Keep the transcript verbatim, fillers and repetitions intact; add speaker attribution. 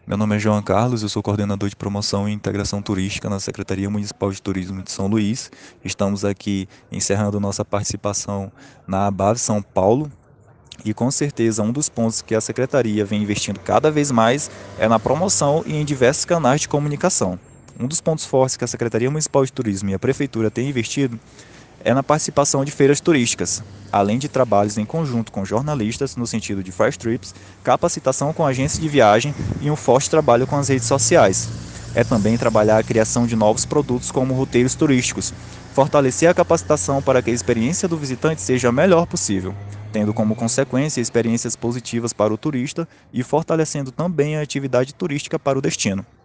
Speaker 1: Meu nome é João Carlos, eu sou coordenador de promoção e integração turística na Secretaria Municipal de Turismo de São Luís. Estamos aqui encerrando nossa participação na ABAV São Paulo e com certeza um dos pontos que a Secretaria vem investindo cada vez mais é na promoção e em diversos canais de comunicação. Um dos pontos fortes que a Secretaria Municipal de Turismo e a Prefeitura têm investido é na participação de feiras turísticas, além de trabalhos em conjunto com jornalistas no sentido de fast trips, capacitação com agências de viagem e um forte trabalho com as redes sociais. É também trabalhar a criação de novos produtos como roteiros turísticos, fortalecer a capacitação para que a experiência do visitante seja a melhor possível, tendo como consequência experiências positivas para o turista e fortalecendo também a atividade turística para o destino.